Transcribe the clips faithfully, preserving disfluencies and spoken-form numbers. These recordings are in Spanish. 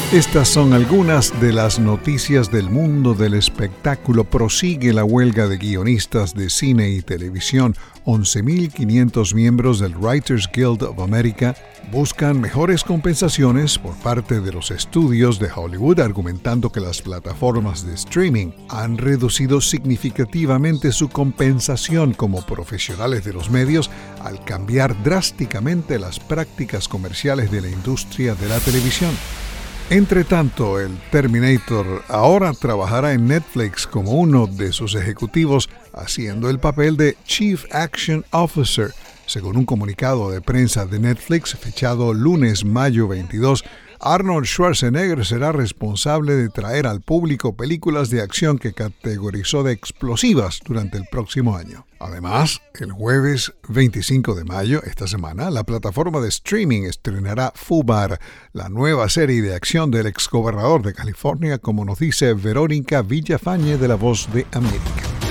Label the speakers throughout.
Speaker 1: Estas son algunas de las noticias del mundo del espectáculo. Prosigue la huelga de guionistas de cine y televisión. once mil quinientos miembros del Writers Guild of America buscan mejores compensaciones por parte de los estudios de Hollywood, argumentando que las plataformas de streaming han reducido significativamente su compensación como profesionales de los medios al cambiar drásticamente las prácticas comerciales de la industria de la televisión. Entre tanto, el Terminator ahora trabajará en Netflix como uno de sus ejecutivos, haciendo el papel de Chief Action Officer. Según un comunicado de prensa de Netflix fechado lunes mayo veintidós, Arnold Schwarzenegger será responsable de traer al público películas de acción que categorizó de explosivas durante el próximo año. Además, el jueves veinticinco de mayo, esta semana, la plataforma de streaming estrenará Fubar, la nueva serie de acción del exgobernador de California, como nos dice Verónica Villafañe de La Voz de América.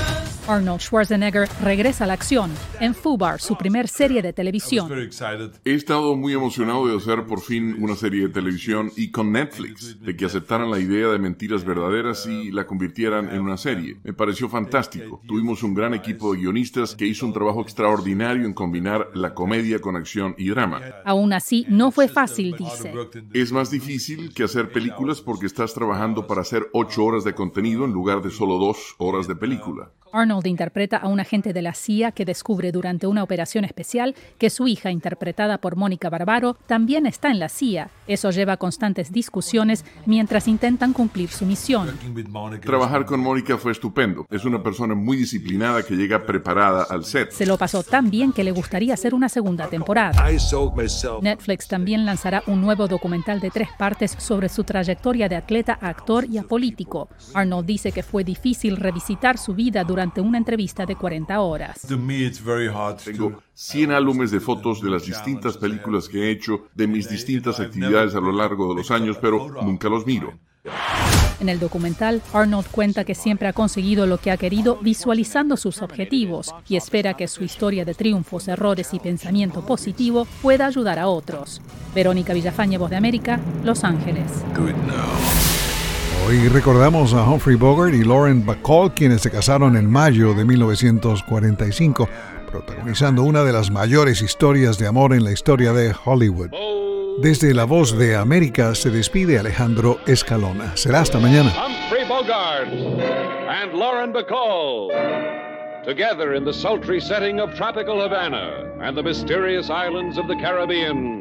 Speaker 2: Arnold Schwarzenegger regresa a la acción en Fubar, su primer serie de televisión.
Speaker 3: He estado muy emocionado de hacer por fin una serie de televisión y con Netflix, de que aceptaran la idea de Mentiras Verdaderas y la convirtieran en una serie. Me pareció fantástico. Tuvimos un gran equipo de guionistas que hizo un trabajo extraordinario en combinar la comedia con acción y drama.
Speaker 2: Aún así, no fue fácil, dice.
Speaker 3: Es más difícil que hacer películas porque estás trabajando para hacer ocho horas de contenido en lugar de solo dos horas de película.
Speaker 2: Arnold interpreta a un agente de la C I A que descubre durante una operación especial que su hija, interpretada por Mónica Barbaro, también está en la C I A. Eso lleva a constantes discusiones mientras intentan cumplir su misión.
Speaker 3: Trabajar con Mónica fue estupendo. Es una persona muy disciplinada que llega preparada al set.
Speaker 2: Se lo pasó tan bien que le gustaría hacer una segunda temporada. Netflix también lanzará un nuevo documental de tres partes sobre su trayectoria de atleta, actor y apolítico. Arnold dice que fue difícil revisitar su vida durante durante una entrevista de cuarenta horas.
Speaker 3: Tengo cien álbumes de fotos de las distintas películas que he hecho, de mis distintas actividades a lo largo de los años, pero nunca los miro.
Speaker 2: En el documental, Arnold cuenta que siempre ha conseguido lo que ha querido visualizando sus objetivos y espera que su historia de triunfos, errores y pensamiento positivo pueda ayudar a otros. Verónica Villafañe, Voz de América, Los Ángeles.
Speaker 1: Hoy recordamos a Humphrey Bogart y Lauren Bacall, quienes se casaron en mayo de mil novecientos cuarenta y cinco, protagonizando una de las mayores historias de amor en la historia de Hollywood. Desde La Voz de América se despide Alejandro Escalona. Será hasta mañana.
Speaker 4: Humphrey Bogart and Lauren Bacall, together in the sultry setting of tropical Havana and the mysterious islands of the Caribbean.